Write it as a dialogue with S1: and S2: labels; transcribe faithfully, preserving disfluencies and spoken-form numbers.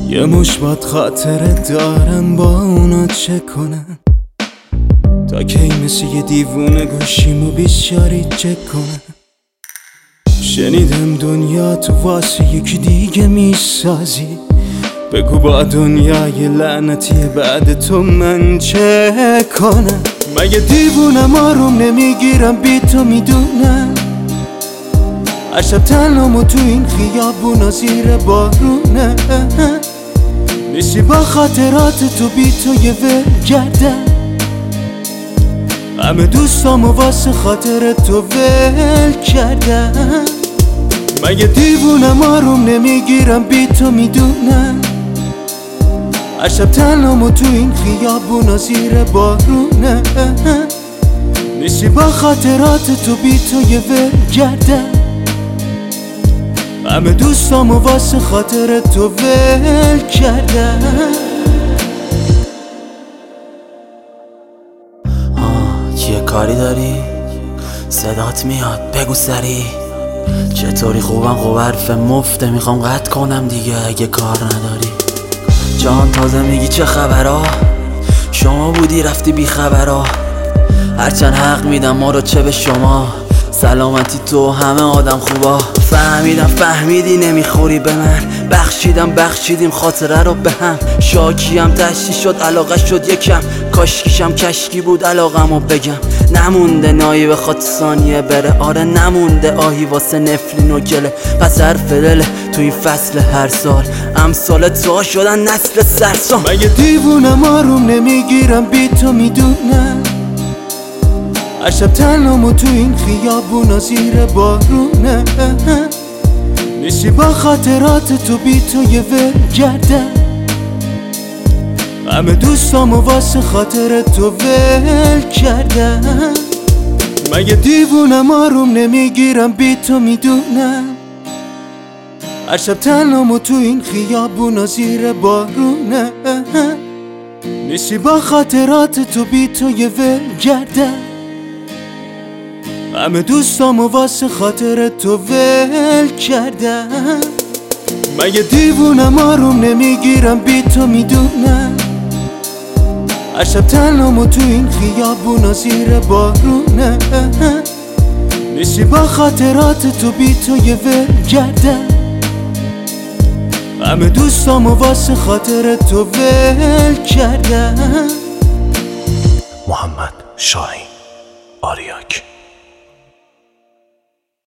S1: یه مشبات خاطرت دارم، با اونا چه کنم؟ تا کی مثل یه دیوونه گوشیمو بیشاری چه کنم؟ شنیدم دنیا تو واسه یکی دیگه میسازی، بگو با دنیای لعنتی بعد تو من چه کنم؟ مگه دیوونم آروم نمیگیرم بی تو میدونم، هر شب تنهامو تو این خیابونا زیر بارونه، نیستی با خاطرات تو بی تو یه ول کردم، همه دوستامو واسه خاطر تو ول کردم. مگه دیوونم آروم نمیگیرم بی تو میدونم، هر شب تنهامو تو این خیابونا زیر بارونه، نیستی با خاطرات تو بی تو یه ول کردم، همه دوستامو واسه خاطر تو ول کردم.
S2: آه یه کاری داری؟ صدات میاد بگو سری. چطوری خوبم؟ خوب حرف مفته میخوام قطع کنم دیگه اگه کار نداری. جان تازه میگی چه خبرها؟ شما بودی رفتی بی خبرها. هرچند حق میدم ما رو چه به شما، سلامتی تو همه آدم خوبا. فهمیدم فهمیدی نمیخوری به من، بخشیدم بخشیدیم خاطره رو به هم. شاکیم تشتی شد علاقه شد یکم، کاشکیشم کشکی بود علاقمو بگم. نمونده نایی به خاطر ثانیه بره، آره نمونده آهی واسه نفرین و گله. پس حرف دله تو این فصل هر سال، امثال تو شدن نسل سرسام.
S1: مگه دیوونم آروم نمیگیرم بی تو میدونم، هر شب تنهامو تو این خیابونا زیر بارونه، نیستی با خاطرات تو بی تو یه ول کردم، همه دوستامو واسه خاطر تو ول کردم. مگه دیوونم آروم نمیگیرم بی تو میدونم، هر شب تنهامو تو این خیابونا زیر بارونه، نیستی با خاطرات تو بی تو یه ول کردم، همه دوستامو واسه خاطر تو ول کردم. مگه دیوونم آروم نمیگیرم بی تو میدونم، هر شب تنهامو تو این خیابونا زیر بارونه، نیستی با خاطرات تو بی تو یه ول کردم، همه دوستامو واسه خاطر تو ول کردم.
S3: محمد شاهین آریاک.